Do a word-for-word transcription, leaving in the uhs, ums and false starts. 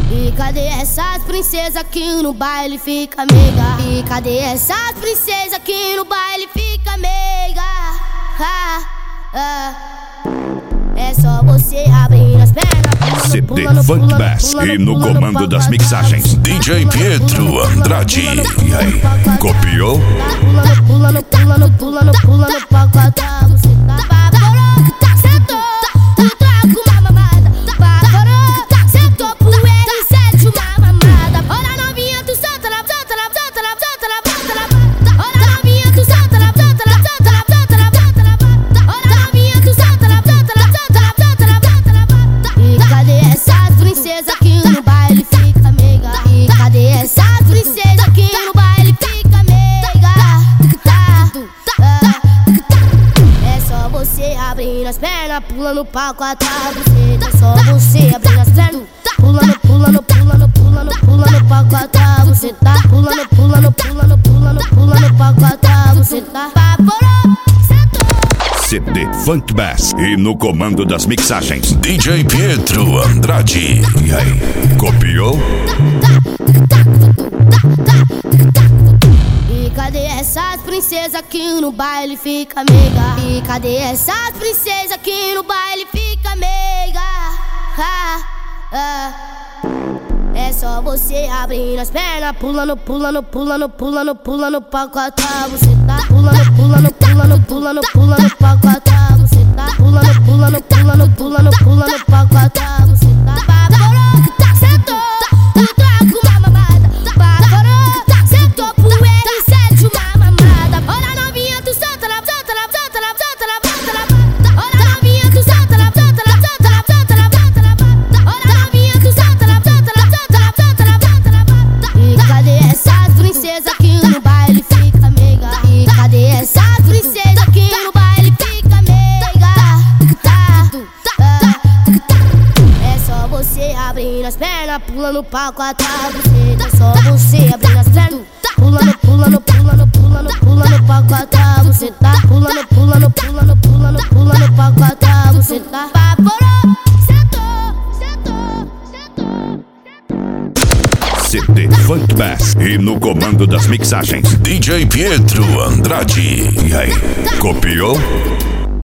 E cadê essas princesas que no baile fica meiga? E cadê essas princesas que no baile fica meiga? Ah, ah. É só você abrir as pernas. C D Funk Bass e no comando das mixagens D J Pietro Andrade. E aí, copiou? Pulando, pulando, pulando, pulando, pulando, pacotão. Você tá vaporou, sentou, tu troca uma mamada. Vaporou, sentou pro R sete uma mamada. Olha novinha, tu solta lá, solta lá, solta lá, solta lá, solta lá. Olha novinha, tu solta lá, solta lá, solta lá, solta lá, solta lá. Olha novinha, tu solta lá, solta lá, solta lá, solta lá, solta lá. E cadê essas princesas que no baile fica meiga? E cadê essas princesas que no baile fica meiga? É só você abrir as pernas, pulando pau com a tua buceta. É só você abrir as pernas, pulando, pulando, pulando, pulando, pulando pau com a tua buceta. Pulando, pulando, pulando, pulando, pulando pau com a tua buceta. Vaporou, sentou. C D Funk Bass e no comando das mixagens D J Pietro Andrade. E aí, copiou? E cadê essas princesas que no baile fica meiga? E cadê essas princesas que no baile fica meiga? Ah, ah. É só você abrir as pernas, pulando, pulando, pulando, pulando, pulando, pacotão. Você tá pulando, pulando, pulando, pulando, pulando, pacotão. Você tá pulando, pulando, pulando, pulando, pulando, pacotão. Você tá vaporou, sentou, tu troca uma mamada. Vaporou, sentou pro R sete uma mamada. Olha novinha, tu solta lá, solta lá, solta lá, solta lá, solta lá. Olha novinha, tu solta lá, solta lá, solta lá, solta lá, solta lá. Olha novinha, tu solta lá, solta lá, solta lá, solta lá, solta lá. E cadê essas princesas que no baile fica meiga? E cadê essas princesas que no baile fica meiga? Ah, ah. É só você abrir as pernas, pulando pau com a tua buceta. É só você abrir as pernas, pulando, pulando, pulando, pulando, pulando pau com a tua buceta. Pulando, pulando, pulando, pulando, pulando pau com a tua buceta. Vaporou, sentou, sentou, sentou. C D Funk Bass e no comando das mixagens D J Pietro Andrade. E aí, copiou?